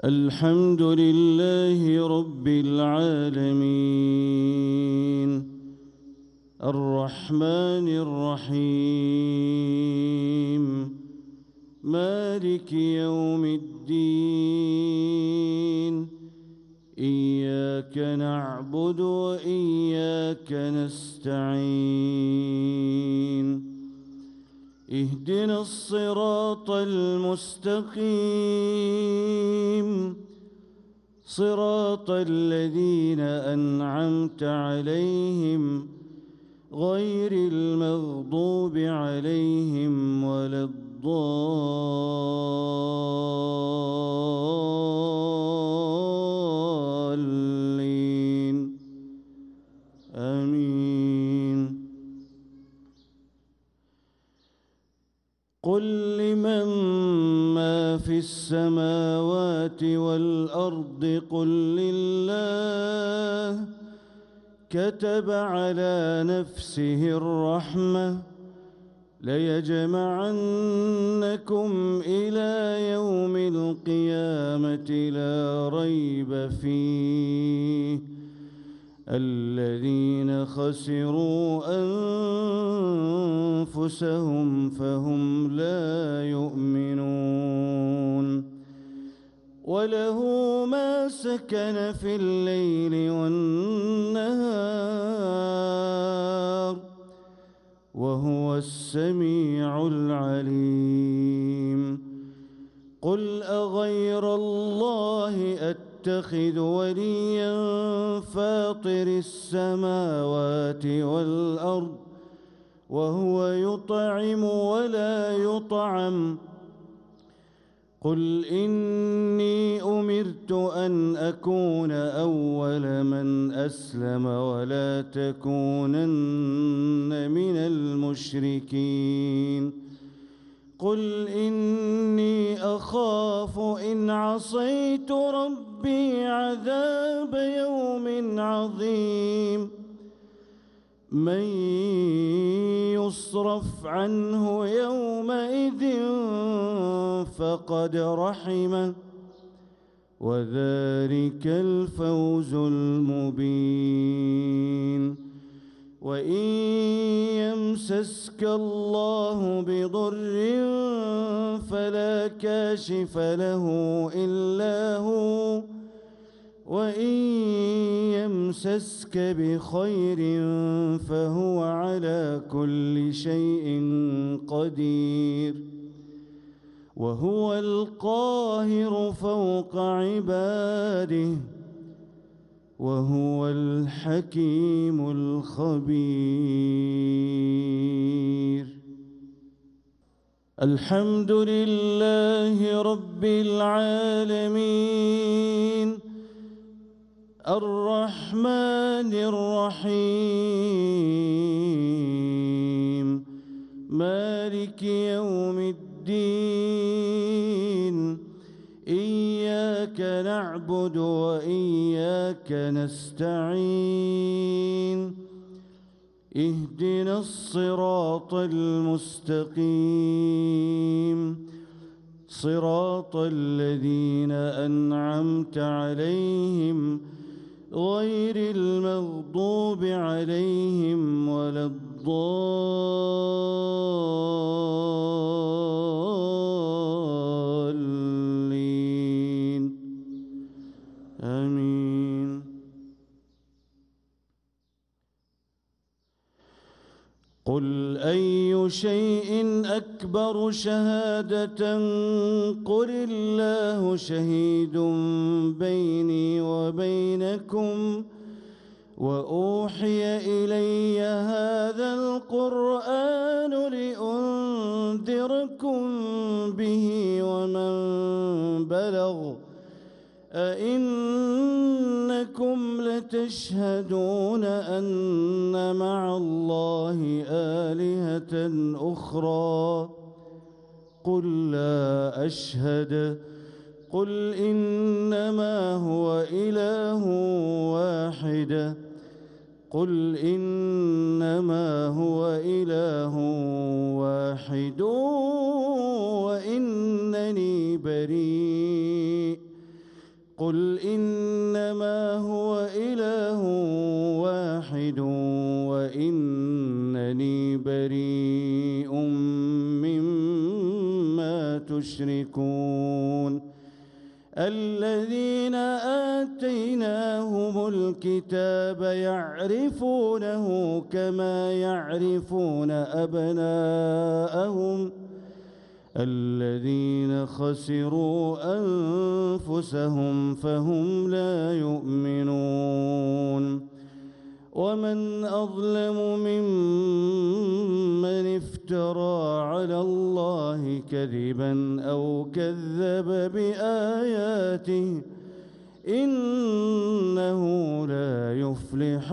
الحمد لله رب العالمين الرحمن الرحيم مالك يوم الدين إياك نعبد وإياك نستعين اهدنا الصراط المستقيم صراط الذين أنعمت عليهم غير المغضوب عليهم ولا الضالين آمين. قل لمن ما في السماوات والأرض قل لله كتب على نفسه الرحمة ليجمعنكم إلى يوم القيامة لا ريب فيه الذين خسروا أنفسهم فهم لا يؤمنون. وله ما سكن في الليل والنهار وهو السميع العليم. قل أغير الله أتخذ وليا فاطر السماوات والأرض وهو يطعم ولا يطعم قل إني أمرت أن أكون أول من أسلم ولا تكونن من المشركين. قل إني أخاف إن عصيت ربي عذاب يوم عظيم. من يصرف عنه يومئذ فقد رحمه وذلك الفوز المبين. وإن يمسسك الله بضر فلا كاشف له إلا هو وإن يمسسك بخير فهو على كل شيء قدير وهو القاهر فوق عباده وهو الحكيم الخبير. الحمد لله رب العالمين الرحمن الرحيم مالك يوم الدين إياك نعبد وإياك نستعين اهدنا الصراط المستقيم صراط الذين أنعمت عليهم غير المغضوب عليهم ولا الضالين آمين. قل أي شيء أكبر شهادة قل الله شهيد بيني وبينكم وأوحي إلي هذا القرآن لأنذركم به ومن بلغ أئنكم لتشهدون أن مع الله آلهة أخرى قل لا أشهد قل إنما هو إله واحد قل إنما هو إله واحد وإنني بريء قل إنما هو إله واحد وإنني بريء مما تشركون الذين آتيناهم الكتاب يعرفونه كما يعرفون أبناءهم الذين خسروا أنفسهم فهم لا يؤمنون ومن أظلم ممن افترى على الله كذبا أو كذب بآياته إنه لا يفلح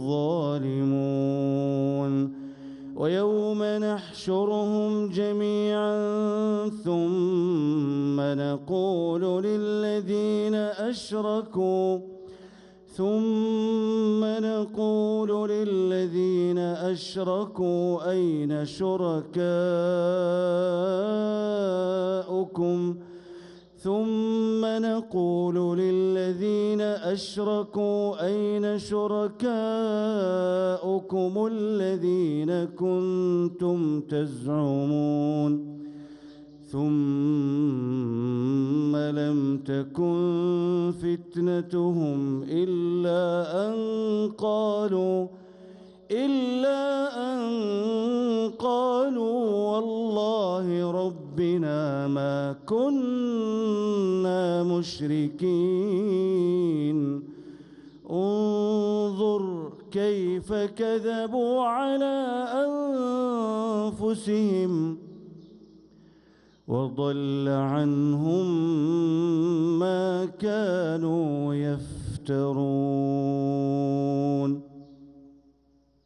الظالمون ويوم نحشرهم جميعا ثم نقول للذين أشركوا أين شركاؤكم الذين كنتم تزعمون ثم لم تكن فتنتهم إلا أن قالوا والله ربنا ما كنا مشركين انظر كيف كذبوا على أنفسهم وضل عنهم ما كانوا يفترون.